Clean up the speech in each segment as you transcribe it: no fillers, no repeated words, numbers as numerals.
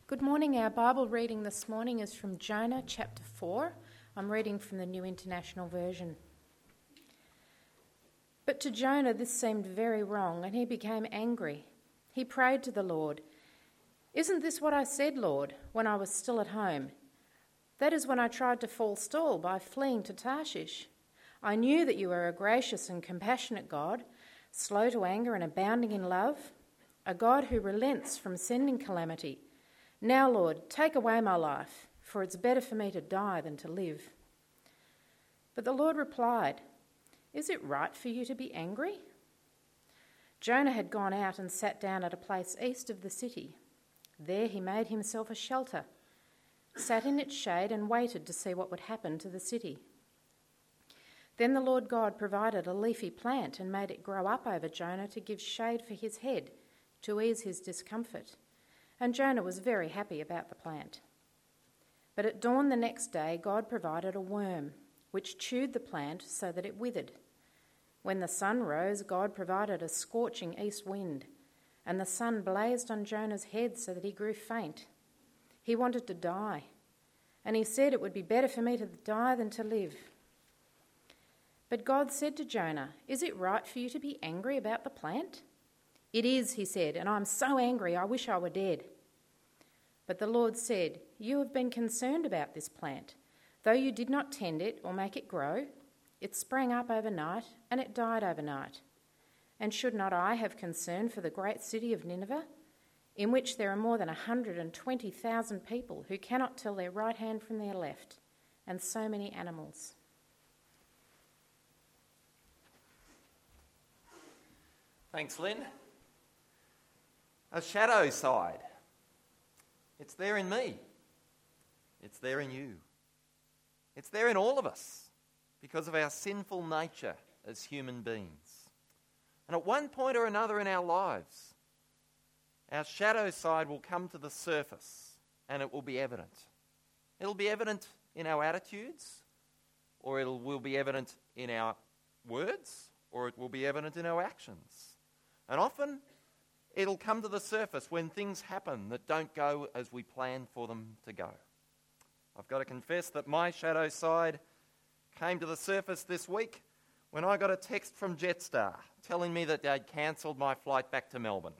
Good morning. Our Bible reading this morning is from Jonah chapter 4. I'm reading from the New International Version. But to Jonah this seemed very wrong, and he became angry. He prayed to the Lord, "Isn't this what I said, Lord, when I was still at home? That is when I tried to forestall by fleeing to Tarshish. I knew that you are a gracious and compassionate God, slow to anger and abounding in love, a God who relents from sending calamity. Now, Lord, take away my life, for it's better for me to die than to live." But the Lord replied, "Is it right for you to be angry?" Jonah had gone out and sat down at a place east of the city. There he made himself a shelter, sat in its shade and waited to see what would happen to the city. Then the Lord God provided a leafy plant and made it grow up over Jonah to give shade for his head, to ease his discomfort. And Jonah was very happy about the plant. But at dawn the next day, God provided a worm, which chewed the plant so that it withered. When the sun rose, God provided a scorching east wind, and the sun blazed on Jonah's head so that he grew faint. He wanted to die, and he said, "It would be better for me to die than to live." But God said to Jonah, "Is it right for you to be angry about the plant?" "It is," he said, "and I'm so angry I wish I were dead." But the Lord said, "You have been concerned about this plant. Though you did not tend it or make it grow, it sprang up overnight and it died overnight. And should not I have concern for the great city of Nineveh, in which there are more than 120,000 people who cannot tell their right hand from their left, and so many animals?" Thanks, Lynn. A shadow side. It's there in me. It's there in you. It's there in all of us because of our sinful nature as human beings. And at one point or another in our lives, our shadow side will come to the surface and it will be evident. It'll be evident in our attitudes, or it will be evident in our words, or it will be evident in our actions. And often it'll come to the surface when things happen that don't go as we planned for them to go. I've got to confess that my shadow side came to the surface this week when I got a text from Jetstar telling me that they'd cancelled my flight back to Melbourne.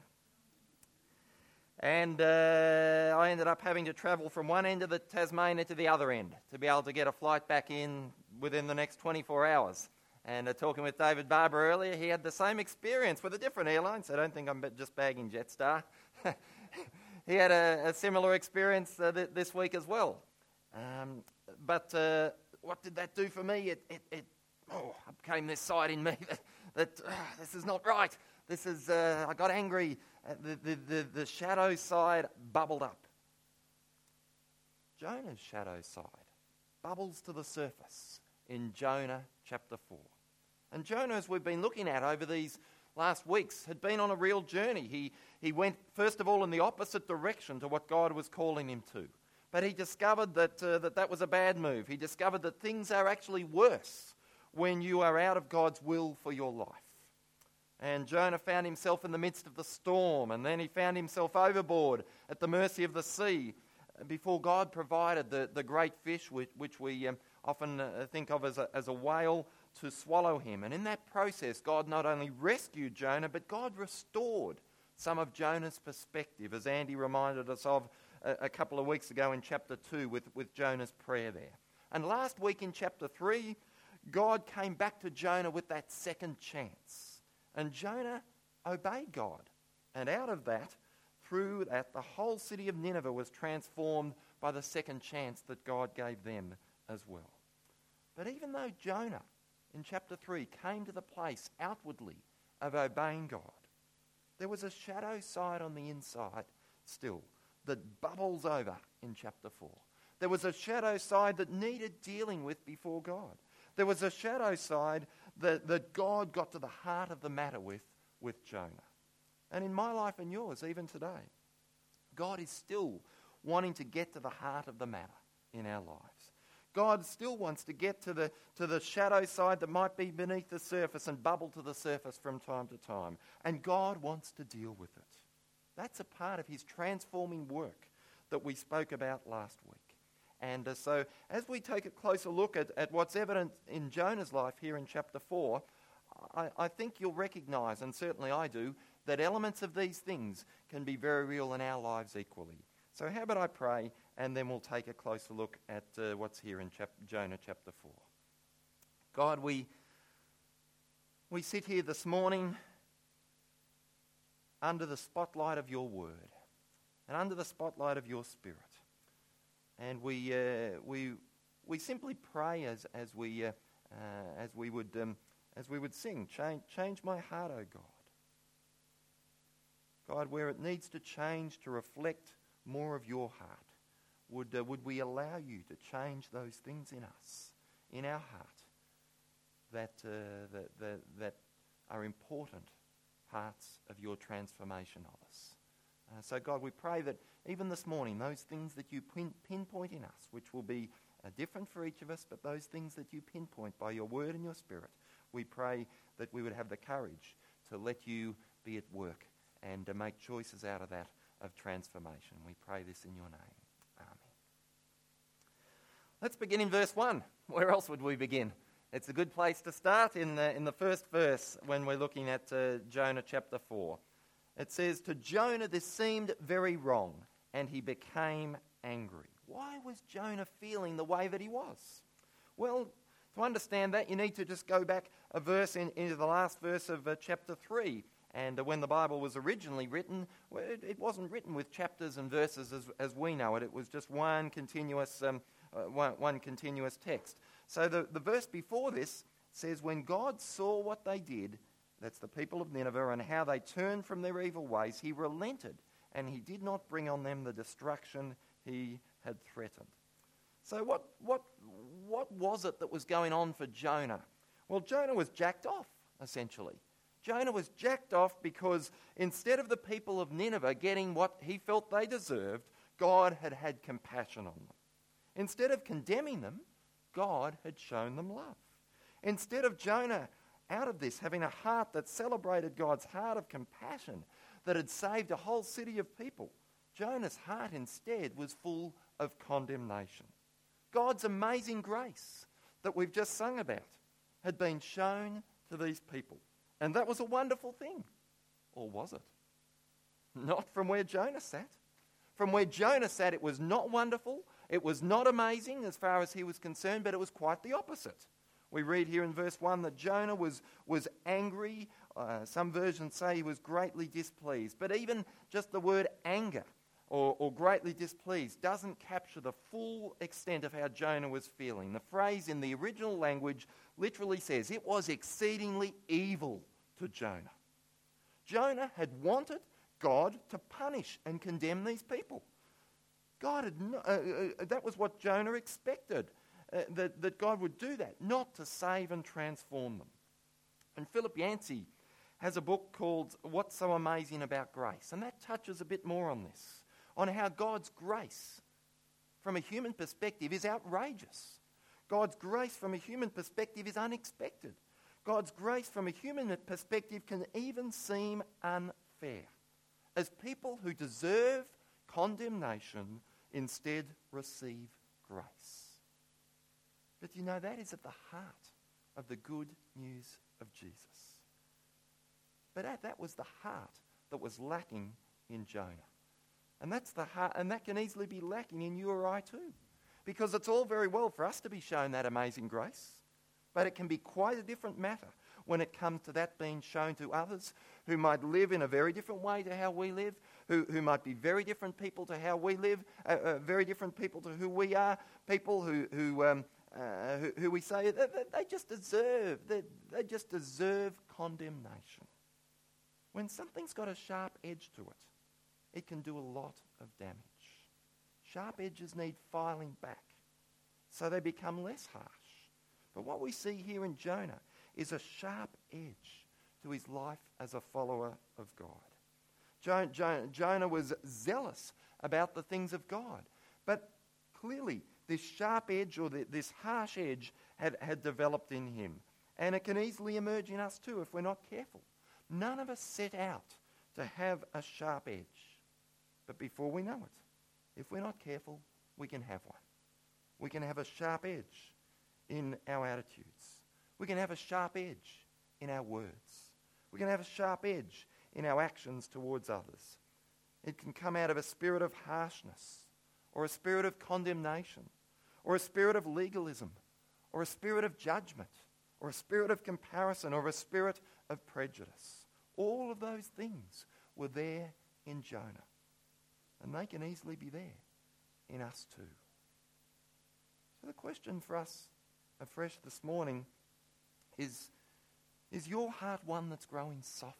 And I ended up having to travel from one end of the Tasmania to the other end to be able to get a flight back in within the next 24 hours. And talking with David Barber earlier, he had the same experience with a different airline, so I don't think I'm just bagging Jetstar. He had a similar experience this week as well. But what did that do for me? It came this side in me that this is not right. I got angry. The shadow side bubbled up. Jonah's shadow side bubbles to the surface in Jonah chapter 4. And Jonah, as we've been looking at over these last weeks, had been on a real journey. He went, first of all, in the opposite direction to what God was calling him to. But he discovered that was a bad move. He discovered that things are actually worse when you are out of God's will for your life. And Jonah found himself in the midst of the storm, and then he found himself overboard at the mercy of the sea before God provided the great fish, which we often think of as a whale, to swallow him. And in that process, God not only rescued Jonah, but God restored some of Jonah's perspective, as Andy reminded us of a couple of weeks ago in chapter 2 with Jonah's prayer there. And last week in chapter 3, God came back to Jonah with that second chance. And Jonah obeyed God. And out of that, through that, the whole city of Nineveh was transformed by the second chance that God gave them as well. But even though Jonah, in chapter 3, came to the place outwardly of obeying God, there was a shadow side on the inside still that bubbles over in chapter 4. There was a shadow side that needed dealing with before God. There was a shadow side that God got to the heart of the matter with Jonah. And in my life and yours, even today, God is still wanting to get to the heart of the matter in our lives. God still wants to get to the shadow side that might be beneath the surface and bubble to the surface from time to time. And God wants to deal with it. That's a part of his transforming work that we spoke about last week. And so as we take a closer look at what's evident in Jonah's life here in chapter 4, I think you'll recognise, and certainly I do, that elements of these things can be very real in our lives equally. So how about I pray, and then we'll take a closer look at what's here in Jonah chapter 4. God, we sit here this morning under the spotlight of your word and under the spotlight of your Spirit. And we simply pray as we would sing, change my heart, O God. God, where it needs to change to reflect more of your heart, would we allow you to change those things in us, in our heart, that are important parts of your transformation of us. So God, we pray that even this morning, those things that you pinpoint in us, which will be different for each of us, but those things that you pinpoint by your word and your Spirit, we pray that we would have the courage to let you be at work and to make choices out of that of transformation. We pray this in your name. Amen. Let's begin in verse 1. Where else would we begin? It's a good place to start in the first verse when we're looking at Jonah chapter 4. It says, to Jonah this seemed very wrong, and he became angry. Why was Jonah feeling the way that he was? Well, to understand that, you need to just go back a verse into the last verse of chapter 3. And when the Bible was originally written, it wasn't written with chapters and verses as we know it. It was just one continuous text. So the verse before this says, when God saw what they did, that's the people of Nineveh, and how they turned from their evil ways, he relented, and he did not bring on them the destruction he had threatened. So what was it that was going on for Jonah? Well, Jonah was jacked off, essentially. Jonah was jacked off because instead of the people of Nineveh getting what he felt they deserved, God had had compassion on them. Instead of condemning them, God had shown them love. Instead of Jonah, out of this, having a heart that celebrated God's heart of compassion that had saved a whole city of people, Jonah's heart instead was full of condemnation. God's amazing grace that we've just sung about had been shown to these people. And that was a wonderful thing. Or was it? Not from where Jonah sat. From where Jonah sat, it was not wonderful. It was not amazing as far as he was concerned, but it was quite the opposite. We read here in verse 1 that Jonah was angry. Some versions say he was greatly displeased. But even just the word anger or greatly displeased doesn't capture the full extent of how Jonah was feeling. The phrase in the original language literally says it was exceedingly evil to Jonah. Jonah had wanted God to punish and condemn these people. That was what Jonah expected. That God would do that, not to save and transform them. And Philip Yancey has a book called What's So Amazing About Grace, and that touches a bit more on this, on how God's grace from a human perspective is outrageous. God's grace from a human perspective is unexpected. God's grace from a human perspective can even seem unfair, as people who deserve condemnation instead receive grace. But you know, that is at the heart of the good news of Jesus. But that was the heart that was lacking in Jonah. And that's the heart, and that can easily be lacking in you or I too. Because it's all very well for us to be shown that amazing grace, but it can be quite a different matter when it comes to that being shown to others who might live in a very different way to how we live, who might be very different people to how we live, very different people to who we are, people who we say they just deserve condemnation. When something's got a sharp edge to it, it can do a lot of damage. Sharp edges need filing back, so they become less harsh. But what we see here in Jonah is a sharp edge to his life as a follower of God. Jonah was zealous about the things of God, but clearly this sharp edge or this harsh edge had developed in him. And it can easily emerge in us too if we're not careful. None of us set out to have a sharp edge. But before we know it, if we're not careful, we can have one. We can have a sharp edge in our attitudes. We can have a sharp edge in our words. We can have a sharp edge in our actions towards others. It can come out of a spirit of harshness, or a spirit of condemnation, or a spirit of legalism, or a spirit of judgment, or a spirit of comparison, or a spirit of prejudice. All of those things were there in Jonah, and they can easily be there in us too. So the question for us afresh this morning is your heart one that's growing softer?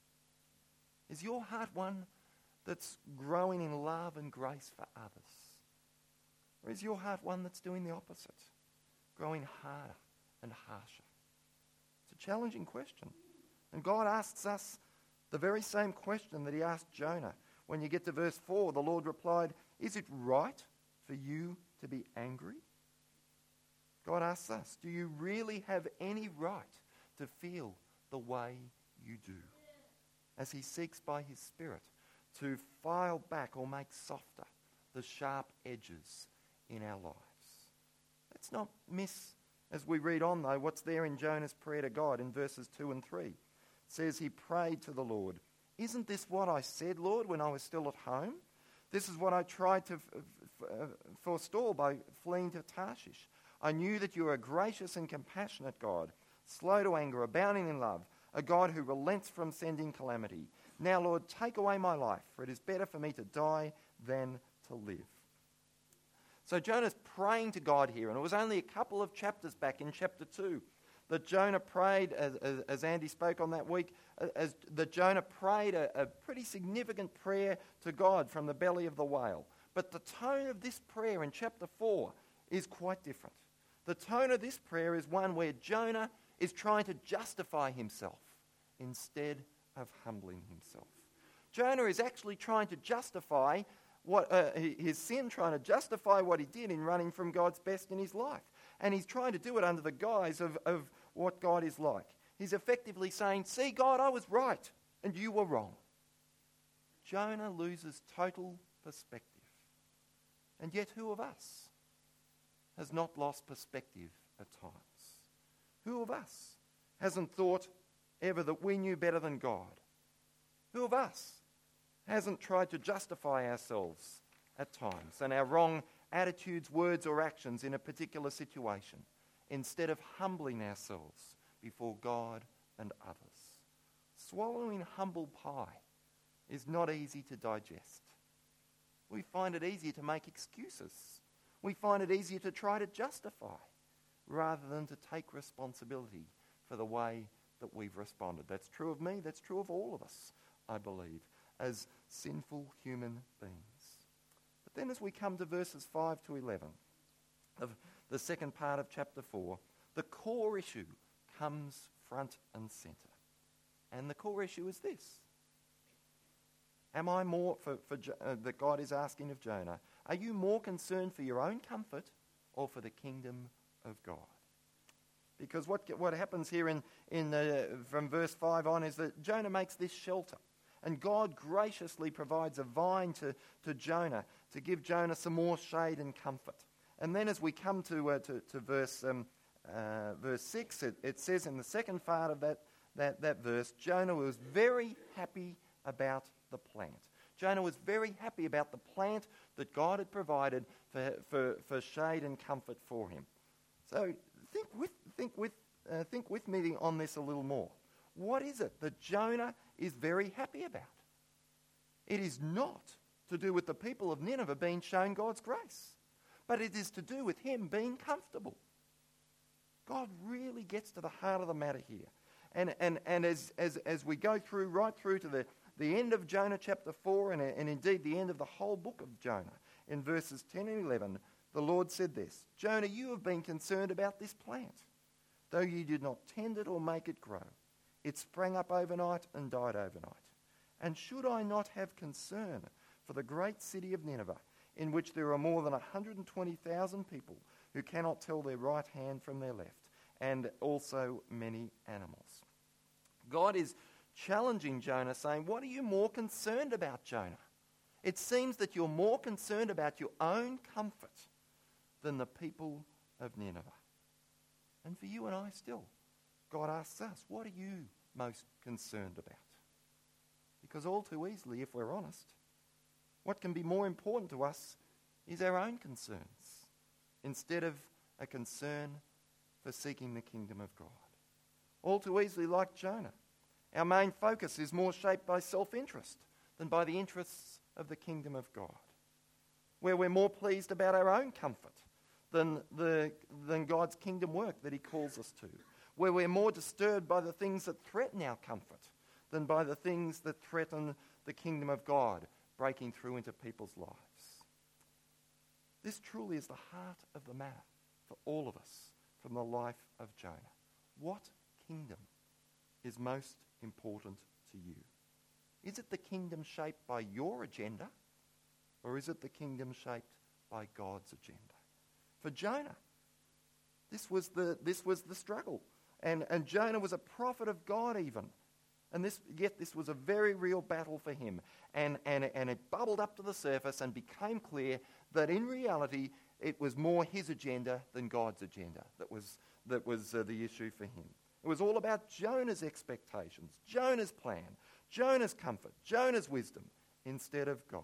Is your heart one that's growing in love and grace for others? Or is your heart one that's doing the opposite, growing harder and harsher? It's a challenging question. And God asks us the very same question that he asked Jonah. When you get to verse 4, the Lord replied, "Is it right for you to be angry?" God asks us, do you really have any right to feel the way you do? As he seeks by his Spirit to file back or make softer the sharp edges in our lives. Let's not miss, as we read on though, what's there in Jonah's prayer to God in verses 2 and 3. It says he prayed to the Lord, "Isn't this what I said, Lord, when I was still at home? This is what I tried to forestall by fleeing to Tarshish. I knew that you are a gracious and compassionate God, slow to anger, abounding in love, a God who relents from sending calamity. Now, Lord, take away my life, for it is better for me to die than to live." So Jonah's praying to God here, and it was only a couple of chapters back in chapter 2 that Jonah prayed, as Andy spoke on that week, that Jonah prayed a pretty significant prayer to God from the belly of the whale. But the tone of this prayer in chapter 4 is quite different. The tone of this prayer is one where Jonah is trying to justify himself instead of humbling himself. Jonah is actually trying to justify his sin, trying to justify what he did in running from God's best in his life. And he's trying to do it under the guise of what God is like. He's effectively saying, "See, God, I was right and you were wrong." Jonah loses total perspective. And yet who of us has not lost perspective at times? Who of us hasn't thought ever that we knew better than God? Who of us hasn't tried to justify ourselves at times and our wrong attitudes, words or actions in a particular situation instead of humbling ourselves before God and others? Swallowing humble pie is not easy to digest. We find it easier to make excuses. We find it easier to try to justify rather than to take responsibility for the way that we've responded. That's true of me, that's true of all of us, I believe, as sinful human beings. But then as we come to verses 5 to 11 of the second part of chapter 4, the core issue comes front and centre. And the core issue is this. Am I more, that God is asking of Jonah, are you more concerned for your own comfort or for the kingdom of God? Because what happens here from verse 5 on is that Jonah makes this shelter. And God graciously provides a vine to Jonah to give Jonah some more shade and comfort. And then as we come to verse 6, it says in the second part of that verse, Jonah was very happy about the plant. Jonah was very happy about the plant that God had provided for shade and comfort for him. So think with me on this a little more. What is it that Jonah is very happy about? It is not to do with the people of Nineveh being shown God's grace, but it is to do with him being comfortable. God really gets to the heart of the matter here. And as we go through, right through to the end of Jonah chapter 4, and indeed the end of the whole book of Jonah, in verses 10 and 11, the Lord said this, "Jonah, you have been concerned about this plant, though you did not tend it or make it grow. It sprang up overnight and died overnight. And should I not have concern for the great city of Nineveh, in which there are more than 120,000 people who cannot tell their right hand from their left, and also many animals?" God is challenging Jonah, saying, what are you more concerned about, Jonah? It seems that you're more concerned about your own comfort than the people of Nineveh. And for you and I still, God asks us, what are you most concerned about? Because all too easily, if we're honest, what can be more important to us is our own concerns instead of a concern for seeking the kingdom of God. All too easily, like Jonah, our main focus is more shaped by self-interest than by the interests of the kingdom of God, where we're more pleased about our own comfort than God's kingdom work that he calls us to, where we're more disturbed by the things that threaten our comfort than by the things that threaten the kingdom of God breaking through into people's lives. This truly is the heart of the matter for all of us from the life of Jonah. What kingdom is most important to you? Is it the kingdom shaped by your agenda, or is it the kingdom shaped by God's agenda? For Jonah, this was the struggle. And Jonah was a prophet of God even. And this was a very real battle for him. And it bubbled up to the surface and became clear that in reality it was more his agenda than God's agenda that was the issue for him. It was all about Jonah's expectations, Jonah's plan, Jonah's comfort, Jonah's wisdom, instead of God's.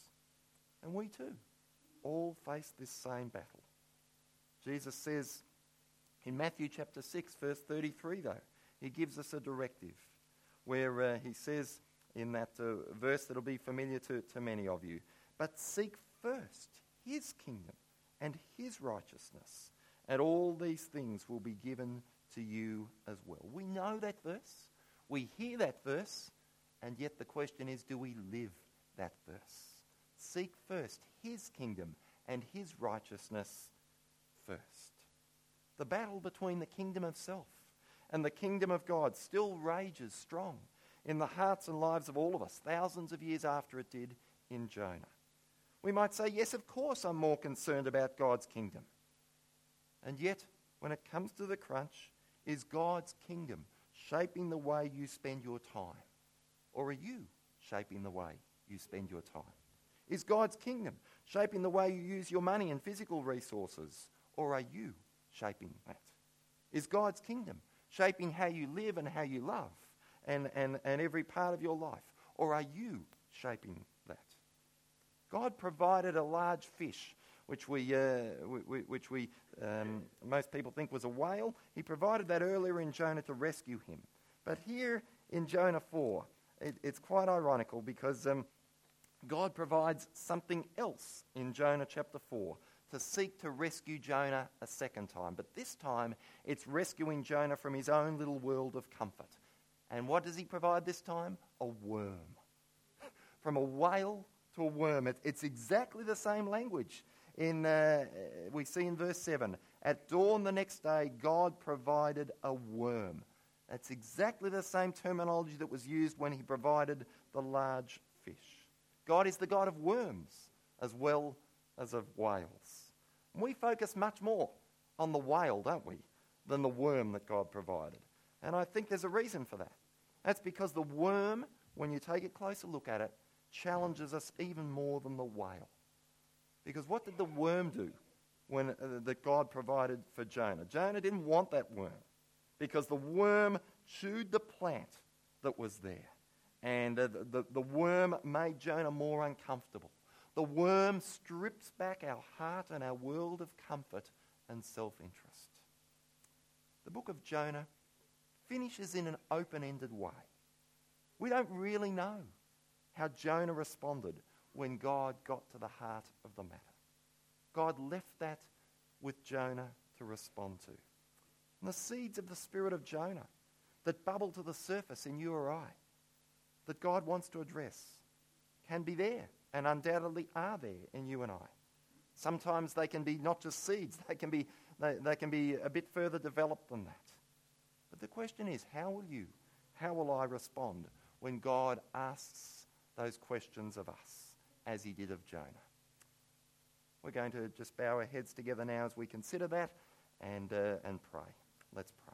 And we too all face this same battle. Jesus says in Matthew chapter 6, verse 33, though, he gives us a directive where he says in that verse that'll be familiar to many of you, but seek first his kingdom and his righteousness, and all these things will be given to you as well. We know that verse, we hear that verse, and yet the question is, do we live that verse? Seek first his kingdom and his righteousness first. The battle between the kingdom of self and the kingdom of God still rages strong in the hearts and lives of all of us, thousands of years after it did in Jonah. We might say, yes, of course I'm more concerned about God's kingdom. And yet, when it comes to the crunch, is God's kingdom shaping the way you spend your time? Or are you shaping the way you spend your time? Is God's kingdom shaping the way you use your money and physical resources? Or are you shaping that? Is God's kingdom shaping how you live and how you love and every part of your life? Or are you shaping that? God provided a large fish, which most people think was a whale. He provided that earlier in Jonah to rescue him. But here in Jonah 4, it's quite ironical because God provides something else in Jonah chapter 4 to seek to rescue Jonah a second time. But this time, it's rescuing Jonah from his own little world of comfort. And what does he provide this time? A worm. From a whale to a worm. It's exactly the same language. We see in verse 7, at dawn the next day, God provided a worm. That's exactly the same terminology that was used when he provided the large fish. God is the God of worms as well as of whales. And we focus much more on the whale, don't we, than the worm that God provided. And I think there's a reason for that. That's because the worm, when you take a closer look at it, challenges us even more than the whale. Because what did the worm do when that God provided for Jonah? Jonah didn't want that worm because the worm chewed the plant that was there. And the worm made Jonah more uncomfortable. The worm strips back our heart and our world of comfort and self-interest. The book of Jonah finishes in an open-ended way. We don't really know how Jonah responded when God got to the heart of the matter. God left that with Jonah to respond to. And the seeds of the spirit of Jonah that bubble to the surface in you or I, that God wants to address, can be there and undoubtedly are there in you and I. Sometimes they can be not just seeds, they can be a bit further developed than that. But the question is, how will I respond when God asks those questions of us, as he did of Jonah? We're going to just bow our heads together now as we consider that and pray. Let's pray.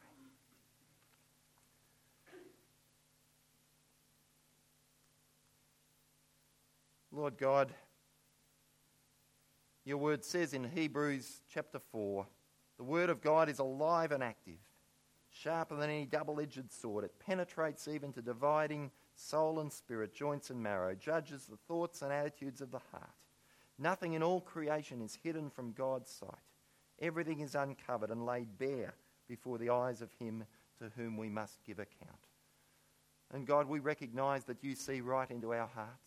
Lord God, your word says in Hebrews chapter 4, the word of God is alive and active, sharper than any double-edged sword. It penetrates even to dividing soul and spirit, joints and marrow, judges the thoughts and attitudes of the heart. Nothing in all creation is hidden from God's sight. Everything is uncovered and laid bare before the eyes of him to whom we must give account. And God, we recognise that you see right into our hearts.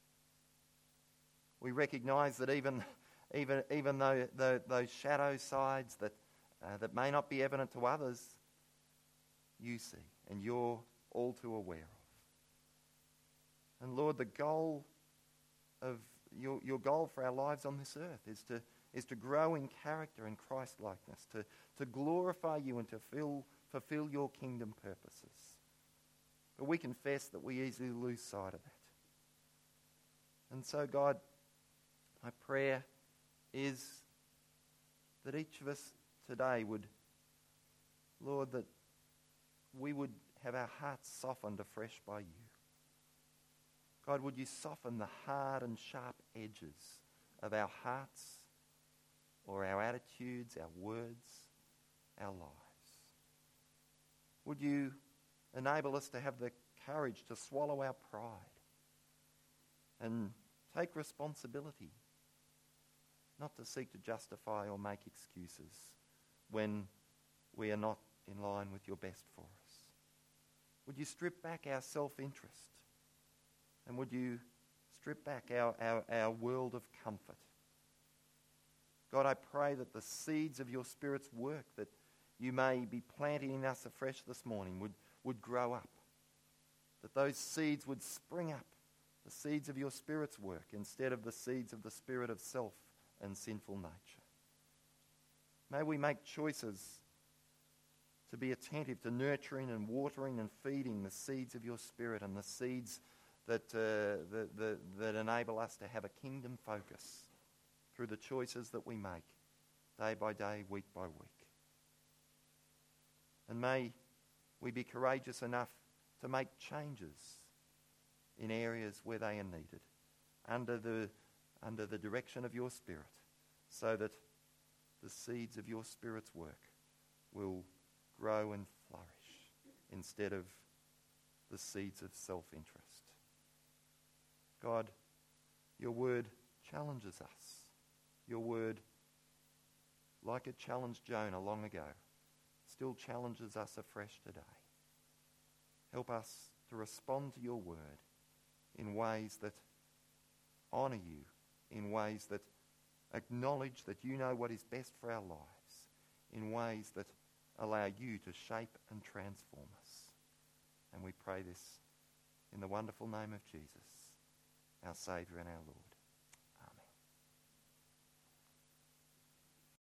We recognise that even though those shadow sides that may not be evident to others, you see, and you're all too aware of. And Lord, the goal of your goal for our lives on this earth is to grow in character and Christ-likeness, to glorify you and to fulfill your kingdom purposes. But we confess that we easily lose sight of that. And so, God, my prayer is that each of us today would, Lord, that we would have our hearts softened afresh by you. God, would you soften the hard and sharp edges of our hearts or our attitudes, our words, our lives? Would you enable us to have the courage to swallow our pride and take responsibility, not to seek to justify or make excuses when we are not in line with your best for us? Would you strip back our self-interest? And would you strip back our world of comfort? God, I pray that the seeds of your Spirit's work that you may be planting in us afresh this morning would grow up. That those seeds would spring up, the seeds of your Spirit's work, instead of the seeds of the spirit of self and sinful nature. May we make choices to be attentive to nurturing and watering and feeding the seeds of your Spirit and the seeds that enable us to have a kingdom focus through the choices that we make day by day, week by week. And may we be courageous enough to make changes in areas where they are needed under the direction of your Spirit, so that the seeds of your Spirit's work will grow and flourish instead of the seeds of self-interest. God, your word challenges us. Your word, like it challenged Jonah long ago, still challenges us afresh today. Help us to respond to your word in ways that honour you, in ways that acknowledge that you know what is best for our lives, in ways that allow you to shape and transform us. And we pray this in the wonderful name of Jesus, our Saviour and our Lord.